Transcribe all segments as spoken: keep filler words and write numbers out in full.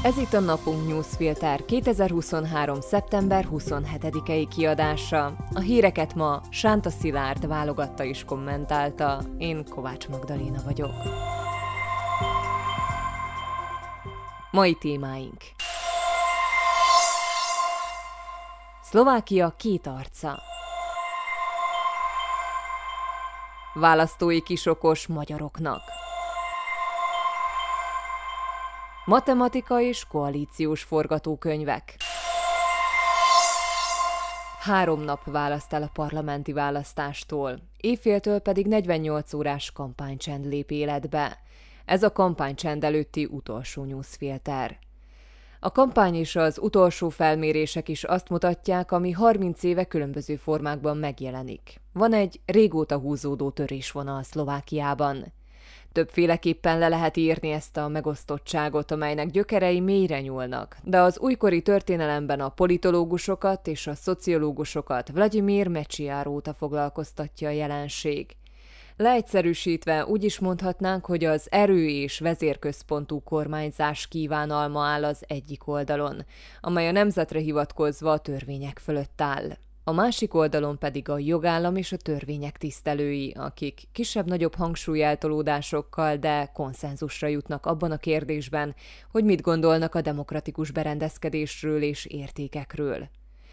Ez itt a Napunk Newsfilter kétezer-huszonhárom. szeptember huszonhetedikei kiadása. A híreket ma Sánta Szilárd válogatta és kommentálta. Én Kovács Magdaléna vagyok. Mai témáink. Szlovákia két arca. Választói kisokos magyaroknak. Matematika és koalíciós forgatókönyvek. Három nap választ el a parlamenti választástól, éjféltől pedig negyvennyolc órás kampánycsend lép életbe. Ez a kampánycsend előtti utolsó newsfilter. A kampány és az utolsó felmérések is azt mutatják, ami harminc éve különböző formákban megjelenik. Van egy régóta húzódó törésvonal Szlovákiában. Többféleképpen le lehet írni ezt a megosztottságot, amelynek gyökerei mélyre nyúlnak, de az újkori történelemben a politológusokat és a szociológusokat Vladimir Mečiar óta foglalkoztatja a jelenség. Leegyszerűsítve úgy is mondhatnánk, hogy az erő- és vezérközpontú kormányzás kívánalma áll az egyik oldalon, amely a nemzetre hivatkozva a törvények fölött áll. A másik oldalon pedig a jogállam és a törvények tisztelői, akik kisebb-nagyobb hangsúlyeltolódásokkal, de konszenzusra jutnak abban a kérdésben, hogy mit gondolnak a demokratikus berendezkedésről és értékekről.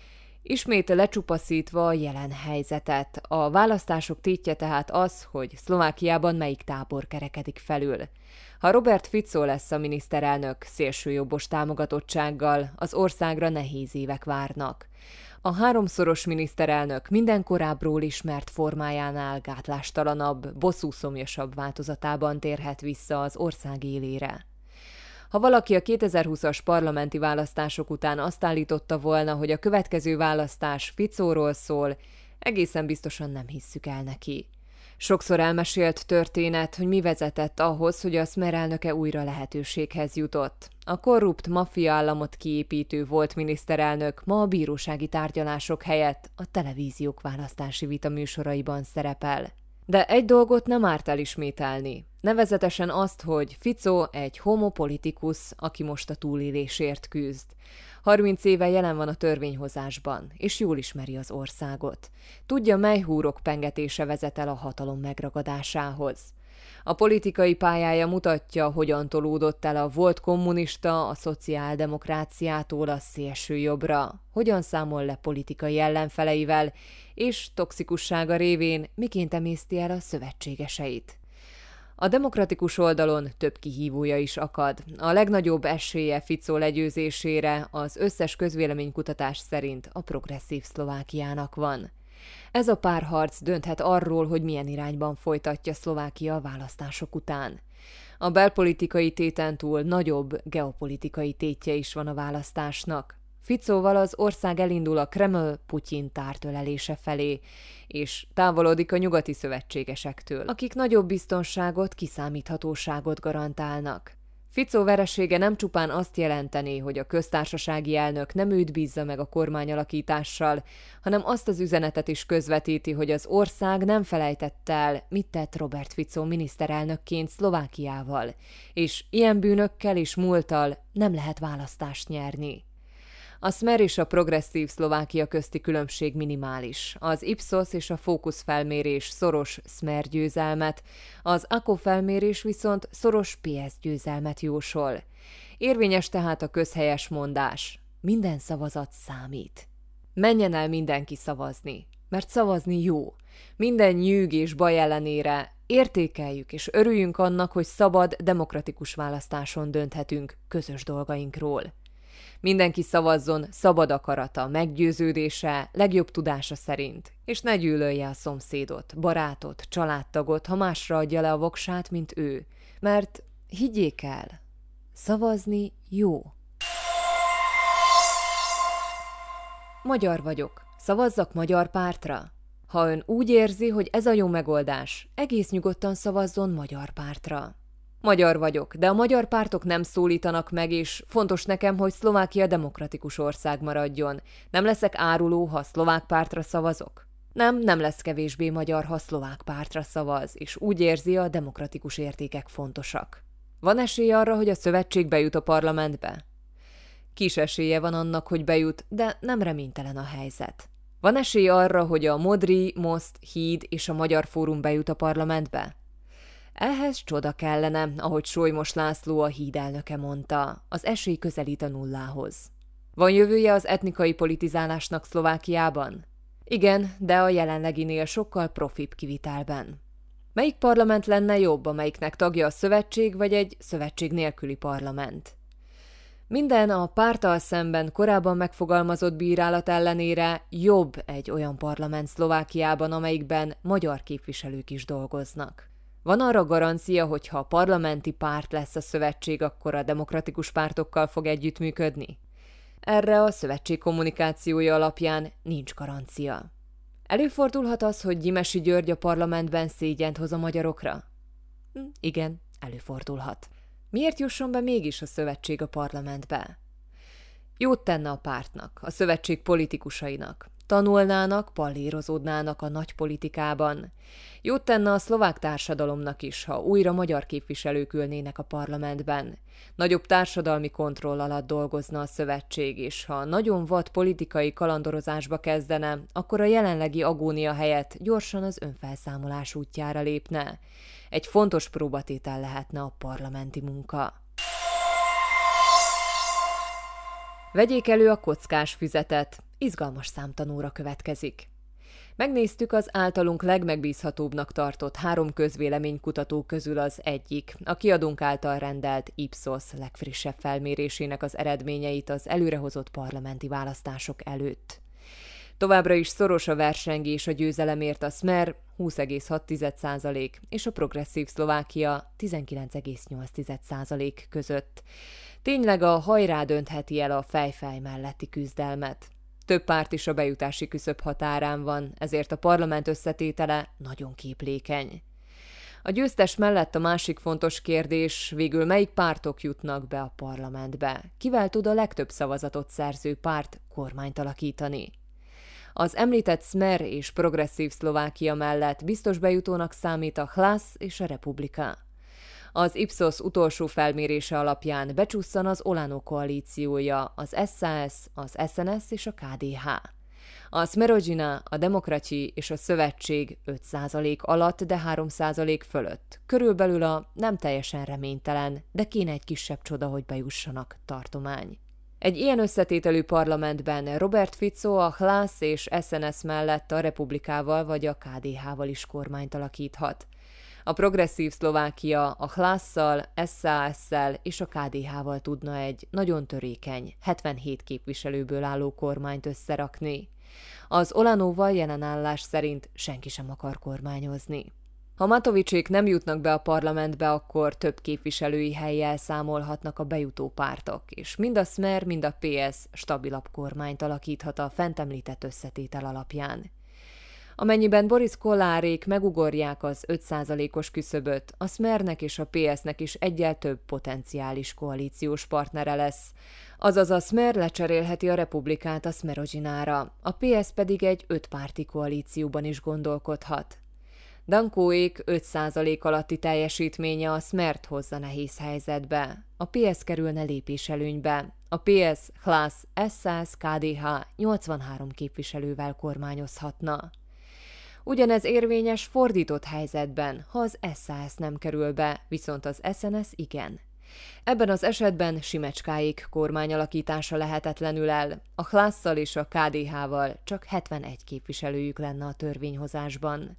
Ismét lecsupaszítva a jelen helyzetet, a választások tétje tehát az, hogy Szlovákiában melyik tábor kerekedik felül. Ha Robert Fico lesz a miniszterelnök szélsőjobbos támogatottsággal, az országra nehéz évek várnak. A háromszoros miniszterelnök minden korábbról ismert formájánál gátlástalanabb, bosszúszomjasabb változatában térhet vissza az ország élére. Ha valaki a kétezer-húszas parlamenti választások után azt állította volna, hogy a következő választás Ficóról szól, egészen biztosan nem hisszük el neki. Sokszor elmesélt történet, hogy mi vezetett ahhoz, hogy a Smer elnöke újra lehetőséghez jutott. A korrupt maffia államot kiépítő volt miniszterelnök ma a bírósági tárgyalások helyett a televíziók választási vitaműsoraiban szerepel. De egy dolgot nem árt elismételni, nevezetesen azt, hogy Fico egy homopolitikus, aki most a túlélésért küzd. harminc éve jelen van a törvényhozásban, és jól ismeri az országot. Tudja, mely húrok pengetése vezet el a hatalom megragadásához. A politikai pályája mutatja, hogyan tolódott el a volt kommunista a szociáldemokráciától a szélső jobbra, hogyan számol le politikai ellenfeleivel, és toxikussága révén miként emészti el a szövetségeseit. A demokratikus oldalon több kihívója is akad. A legnagyobb esélye Fico legyőzésére az összes közvéleménykutatás szerint a progresszív Szlovákiának van. Ez a párharc dönthet arról, hogy milyen irányban folytatja Szlovákia a választások után. A belpolitikai téten túl nagyobb geopolitikai tétje is van a választásnak. Ficóval az ország elindul a Kreml-Putyin tártölelése felé, és távolodik a nyugati szövetségesektől, akik nagyobb biztonságot, kiszámíthatóságot garantálnak. Fico veresége nem csupán azt jelenteni, hogy a köztársasági elnök nem őt bízza meg a kormányalakítással, hanem azt az üzenetet is közvetíti, hogy az ország nem felejtett el, mit tett Robert Fico miniszterelnökként Szlovákiával, és ilyen bűnökkel és múlttal nem lehet választást nyerni. A Smer és a progresszív Szlovákia közti különbség minimális. Az Ipsos és a Fókusz felmérés szoros Smer győzelmet, az á ká o felmérés viszont szoros pé es győzelmet jósol. Érvényes tehát a közhelyes mondás: minden szavazat számít. Menjen el mindenki szavazni, mert szavazni jó. Minden nyűg és baj ellenére értékeljük és örüljünk annak, hogy szabad, demokratikus választáson dönthetünk közös dolgainkról. Mindenki szavazzon szabad akarata, meggyőződése, legjobb tudása szerint, és ne gyűlölje a szomszédot, barátot, családtagot, ha másra adja le a voksát, mint ő. Mert higgyék el, szavazni jó. Magyar vagyok. Szavazzak magyar pártra? Ha ön úgy érzi, hogy ez a jó megoldás, egész nyugodtan szavazzon magyar pártra. Magyar vagyok, de a magyar pártok nem szólítanak meg, és fontos nekem, hogy Szlovákia demokratikus ország maradjon. Nem leszek áruló, ha szlovák pártra szavazok? Nem, nem lesz kevésbé magyar, ha szlovák pártra szavaz, és úgy érzi, a demokratikus értékek fontosak. Van esély arra, hogy a szövetség bejut a parlamentbe? Kis esélye van annak, hogy bejut, de nem reménytelen a helyzet. Van esély arra, hogy a Modri, Most, Híd és a Magyar Fórum bejut a parlamentbe? Ehhez csoda kellene, ahogy Solymos László, a Híd elnöke mondta, az esély közelít a nullához. Van jövője az etnikai politizálásnak Szlovákiában? Igen, de a jelenleginél sokkal profibb kivitelben. Melyik parlament lenne jobb, amelyiknek tagja a szövetség vagy egy szövetség nélküli parlament? Minden a párttal szemben korábban megfogalmazott bírálat ellenére jobb egy olyan parlament Szlovákiában, amelyikben magyar képviselők is dolgoznak. Van arra garancia, hogy ha a parlamenti párt lesz a szövetség, akkor a demokratikus pártokkal fog együttműködni? Erre a szövetség kommunikációja alapján nincs garancia. Előfordulhat az, hogy Gyimesi György a parlamentben szégyent hoz a magyarokra? Hm, igen, előfordulhat. Miért jusson be mégis a szövetség a parlamentbe? Jót tenne a pártnak, a szövetség politikusainak. Tanulnának, pallérozódnának a nagy politikában. Jót tenne a szlovák társadalomnak is, ha újra magyar képviselők ülnének a parlamentben. Nagyobb társadalmi kontroll alatt dolgozna a szövetség, és ha nagyon vad politikai kalandorozásba kezdene, akkor a jelenlegi agónia helyett gyorsan az önfelszámolás útjára lépne. Egy fontos próbatétel lehetne a parlamenti munka. Vegyék elő a kockás füzetet, izgalmas számtanóra következik. Megnéztük az általunk legmegbízhatóbbnak tartott három közvéleménykutató közül az egyik, a kiadónk által rendelt Ipsos legfrissebb felmérésének az eredményeit az előrehozott parlamenti választások előtt. Továbbra is szoros a versengés a győzelemért, a Smer húsz egész hat százalék és a Progresszív Szlovákia tizenkilenc egész nyolc százalék között. Tényleg a hajrá döntheti el a fej-fej melletti küzdelmet. Több párt is a bejutási küszöb határán van, ezért a parlament összetétele nagyon képlékeny. A győztes mellett a másik fontos kérdés, végül melyik pártok jutnak be a parlamentbe? Kivel tud a legtöbb szavazatot szerző párt kormányt alakítani? Az említett Smer és Progresszív Szlovákia mellett biztos bejutónak számít a Hlas és a Republika. Az Ipsos utolsó felmérése alapján becsúszan az Olano koalíciója, az es zé es, az es en es és a ká dé há. A Smerodina, a Demokrati és a Szövetség öt százalék alatt, de három százalék fölött. Körülbelül a nem teljesen reménytelen, de kéne egy kisebb csoda, hogy bejussanak tartomány. Egy ilyen összetételű parlamentben Robert Fico a Hlas és es en es mellett a Republikával vagy a ká dé hával is kormányt alakíthat. A Progresszív Szlovákia a Hlasszal, es zé es-szel és a ká dé hával tudna egy nagyon törékeny, hetvenhét képviselőből álló kormányt összerakni. Az Olanóval jelen állás szerint senki sem akar kormányozni. Ha Matovicsék nem jutnak be a parlamentbe, akkor több képviselői hellyel számolhatnak a bejutó pártok, és mind a Smer, mind a pé es stabilabb kormányt alakíthat a fent említett összetétel alapján. Amennyiben Boris Kollárék megugorják az öt százalékos küszöböt, a Smernek és a pé es-nek is egyel több potenciális koalíciós partnere lesz. Azaz a Smer lecserélheti a Republikát a Smerodžinára, a pé es pedig egy ötpárti koalícióban is gondolkodhat. Dankóék öt százalék alatti teljesítménye a Smert hozza nehéz helyzetbe. A pé es kerülne lépéselőnybe. A pé es, Hlas, es zé es, ká dé há nyolcvanhárom képviselővel kormányozhatna. Ugyanez érvényes fordított helyzetben, ha az es zé es nem kerül be, viszont az es en es igen. Ebben az esetben Simecskáék kormányalakítása lehetetlenül el, a Hlasszal és a ká dé hával csak hetvenegy képviselőjük lenne a törvényhozásban.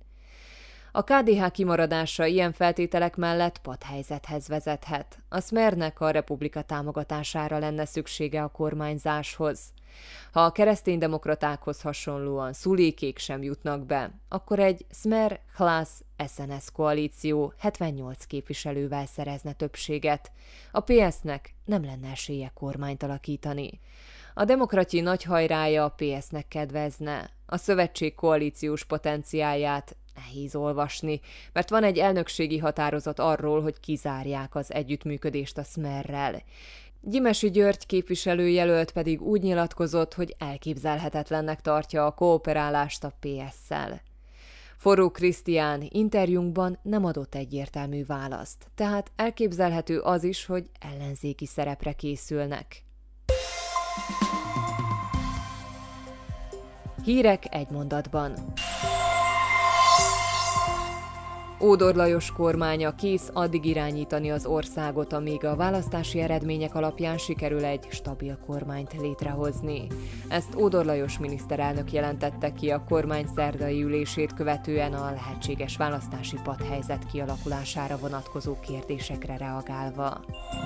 A ká dé há kimaradása ilyen feltételek mellett patthelyzethez vezethet. A Smernek a Republika támogatására lenne szüksége a kormányzáshoz. Ha a kereszténydemokratákhoz hasonlóan szulékék sem jutnak be, akkor egy Smer, Hlas, es en es koalíció hetvennyolc képviselővel szerezne többséget. A pé es-nek nem lenne esélye kormányt alakítani. A Demokrati nagy hajrája a pé es-nek kedvezne. A szövetség koalíciós potenciálját nehéz olvasni, mert van egy elnökségi határozat arról, hogy kizárják az együttműködést a Smerrel. Gyimesi György képviselőjelölt pedig úgy nyilatkozott, hogy elképzelhetetlennek tartja a kooperálást a pé es-szel. Forró Krisztián interjúnkban nem adott egyértelmű választ, tehát elképzelhető az is, hogy ellenzéki szerepre készülnek. Hírek egy mondatban. Ódor Lajos kormánya kész addig irányítani az országot, amíg a választási eredmények alapján sikerül egy stabil kormányt létrehozni. Ezt Ódor Lajos miniszterelnök jelentette ki a kormány szerdai ülését követően a lehetséges választási patthelyzet kialakulására vonatkozó kérdésekre reagálva.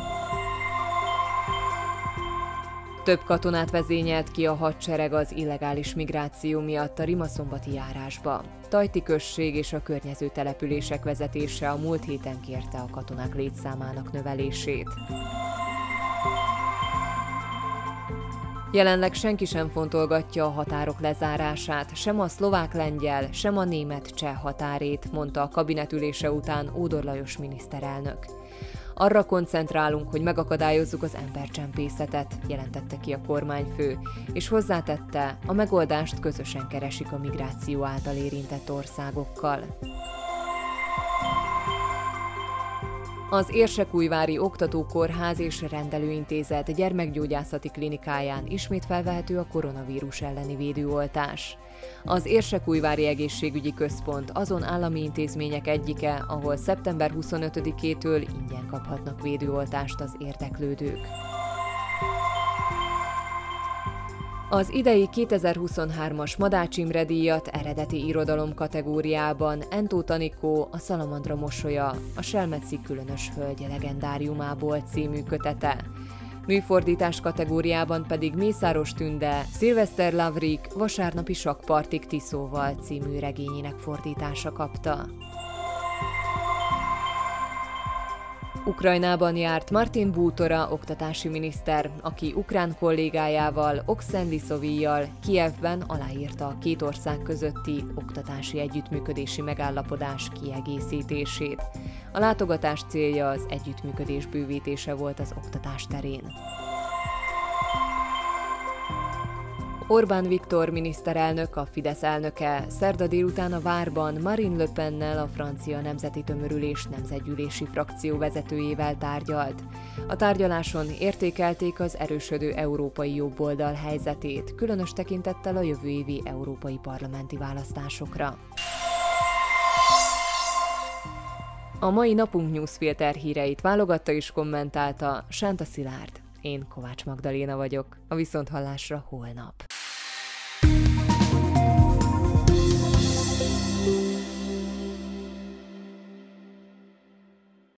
Több katonát vezényelt ki a hadsereg az illegális migráció miatt a rimaszombati járásba. Tajti község és a környező települések vezetése a múlt héten kérte a katonák létszámának növelését. Jelenleg senki sem fontolgatja a határok lezárását, sem a szlovák-lengyel, sem a német-cseh határét, mondta a kabinetülése után Ódor Lajos miniszterelnök. Arra koncentrálunk, hogy megakadályozzuk az embercsempészetet, jelentette ki a kormányfő, és hozzátette, a megoldást közösen keresik a migráció által érintett országokkal. Az Érsekújvári Oktatókórház és Rendelőintézet gyermekgyógyászati klinikáján ismét felvehető a koronavírus elleni védőoltás. Az Érsekújvári Egészségügyi Központ azon állami intézmények egyike, ahol szeptember huszonötödikétől ingyen kaphatnak védőoltást az érdeklődők. Az idei kétezer-huszonhármas Madács Imre díjat eredeti irodalom kategóriában Entó Tanikó A szalamandra mosolya, a Selmeci különös hölgy legendáriumából című kötete. Műfordítás kategóriában pedig Mészáros Tünde Szilveszter Lavrik Vasárnapi sakkpartik Tiszóval című regényének fordítása kapta. Ukrajnában járt Martin Bútora oktatási miniszter, aki ukrán kollégájával, Oksen Liszovijjal Kijevben aláírta a két ország közötti oktatási együttműködési megállapodás kiegészítését. A látogatás célja az együttműködés bővítése volt az oktatás terén. Orbán Viktor miniszterelnök, a Fidesz elnöke szerda délután a Várban Marine Le Pennel, a francia nemzeti tömörülés nemzetgyűlési frakció vezetőjével tárgyalt. A tárgyaláson értékelték az erősödő európai jobboldal helyzetét, különös tekintettel a jövő évi európai parlamenti választásokra. A mai napunk newsfilter híreit válogatta és kommentálta Sánta Szilárd. Én Kovács Magdaléna vagyok, a viszonthallásra holnap.